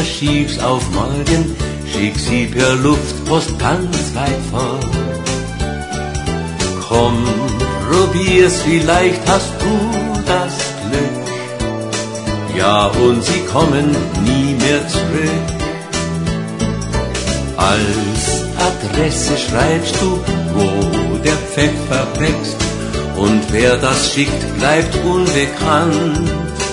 verschieb's auf morgen, schick sie per Luftpost ganz weit fort. Komm, probier's, vielleicht hast du das Glück, ja, und sie kommen nie mehr zurück. Als Adresse schreibst du, wo der Pfeffer wächst, und wer das schickt, bleibt unbekannt.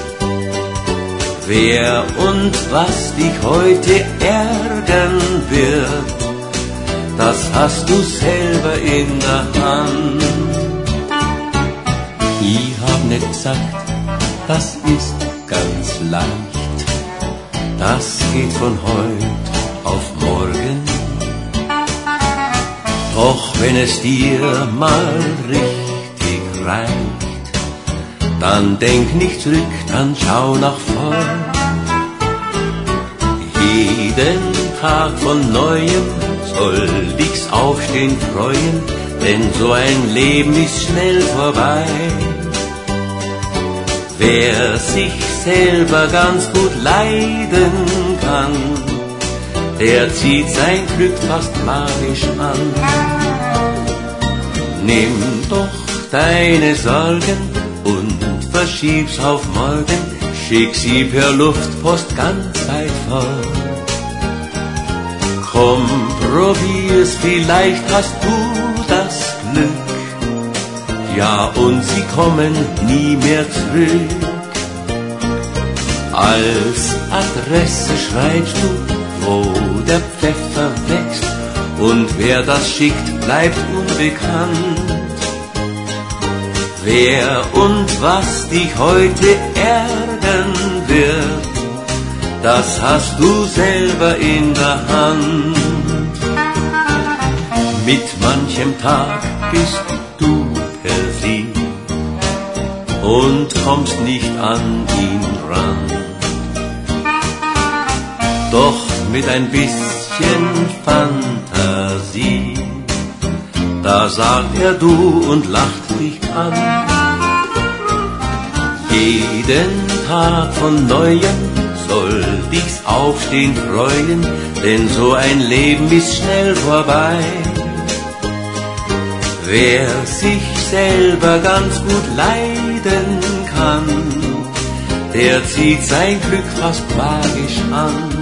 Wer und was dich heute ärgern wird, das hast du selber in der Hand. Ich hab nicht gesagt, das ist ganz leicht, das geht von heut auf morgen. Doch wenn es dir mal richtig reicht, dann denk nicht zurück, dann schau nach vorn. Jeden Tag von Neuem soll dich's Aufstehen freuen, denn so ein Leben ist schnell vorbei. Wer sich selber ganz gut leiden kann, der zieht sein Glück fast magisch an. Nimm doch deine Sorgen und verschieb's auf morgen, schick sie per Luftpost ganz weit fort. Komm, probier's, vielleicht hast du das Glück, ja, und sie kommen nie mehr zurück. Als Adresse schreibst du, wo der Pfeffer wächst, und wer das schickt, bleibt unbekannt. Wer und was dich heute ärgern wird, das hast du selber in der Hand. Mit manchem Tag bist du per Sie und kommst nicht an ihn ran. Doch mit ein bisschen Fantasie, da sagt er du und lacht dich an. Jeden Tag von Neuem soll dich's Aufstehen freuen, denn so ein Leben ist schnell vorbei. Wer sich selber ganz gut leiden kann, der zieht sein Glück fast magisch an.